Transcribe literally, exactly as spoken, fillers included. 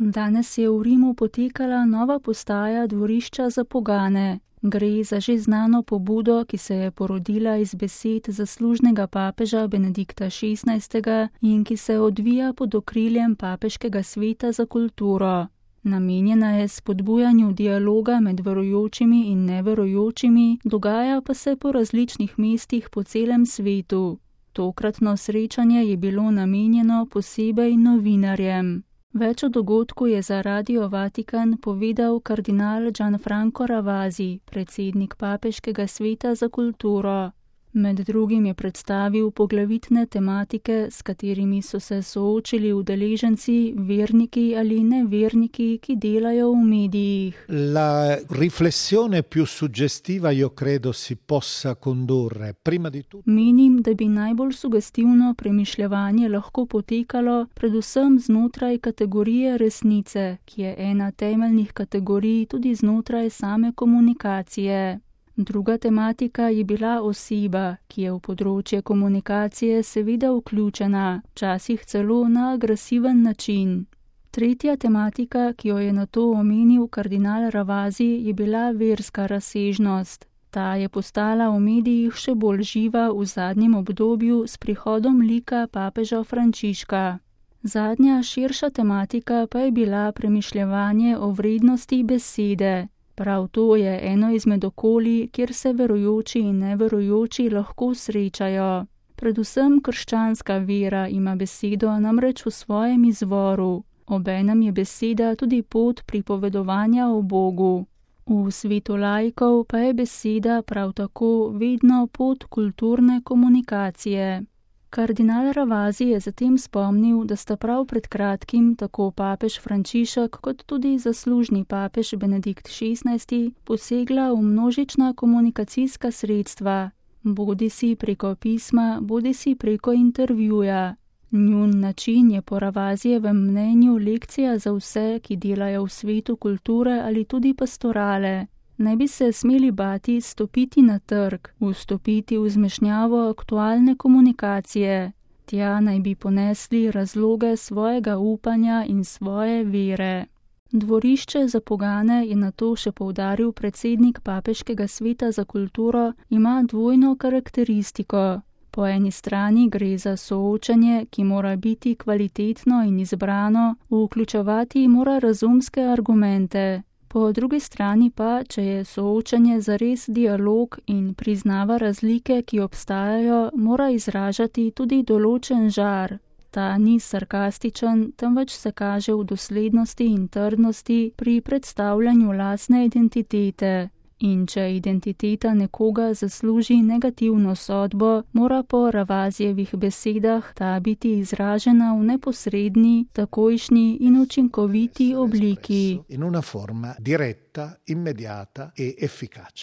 Danes je v Rimu potekala nova postaja dvorišča za pogane. Gre za že znano pobudo, ki se je porodila iz besed zaslužnega papeža Benedikta šestnajstega in ki se odvija pod okriljem Papeškega sveta za kulturo. Namenjena je spodbujanju dialoga med verujočimi in neverujočimi, dogaja pa se po različnih mestih po celem svetu. Tokratno srečanje je bilo namenjeno posebej novinarjem. Več o dogodku je za Radio Vatikan povedal kardinal Gianfranco Ravasi, predsednik Papeškega sveta za kulturo. Med drugim je predstavil poglavitne tematike, s katerimi so se soočili udeleženci, verniki ali neverniki, ki delajo v medijih. La riflessione più suggestiva io credo si possa condurre prima di tutto. Menim, da bi najbolj sugestivno premišljevanje lahko potekalo predvsem znotraj kategorije resnice, ki je ena temeljnih kategorij tudi znotraj same komunikacije. Druga tematika je bila oseba, ki je v področje komunikacije seveda vključena, včasih celo na agresiven način. Tretja tematika, ki jo je nato omenil kardinal Ravasi, je bila verska razsežnost. Ta je postala v medijih še bolj živa v zadnjem obdobju s prihodom lika papeža Frančiška. Zadnja širša tematika pa je bila premišljevanje o vrednosti besede. Prav to je eno izmed okolij, kjer se verujoči in neverujoči lahko srečajo. Predvsem krščanska vera ima besedo namreč v svojem izvoru. Obenem je beseda tudi pot pripovedovanja o Bogu. V svetu laikov pa je beseda prav tako vedno pot kulturne komunikacije. Kardinal Ravasi je zatem spomnil, da sta prav pred kratkim tako papež Frančišek kot tudi zaslužni papež Benedikt šestnajsti posegla v množična komunikacijska sredstva, bodisi preko pisma, bodisi preko intervjuja. Njun način je po Ravasijevem mnenju lekcija za vse, ki delajo v svetu kulture ali tudi pastorale. Ne bi se smeli bati stopiti na trg, vstopiti v zmešnjavo aktualne komunikacije. Tja naj bi ponesli razloge svojega upanja in svoje vere. Dvorišče za pogane, je nato še poudaril predsednik Papeškega sveta za kulturo, ima dvojno karakteristiko. Po eni strani gre za soočenje, ki mora biti kvalitetno in izbrano, vključevati mora razumske argumente. Po drugi strani pa, če je soočenje zares dialog in priznava razlike, ki obstajajo, mora izražati tudi določen žar. Ta ni sarkastičen, temveč se kaže v doslednosti in trdnosti pri predstavljanju lastne identitete. In če identiteta nekoga zasluži negativno sodbo, mora po Ravasijevih besedah ta biti izražena v neposredni, takojšnji in učinkoviti obliki. In una forma diretta, immediata e efficace.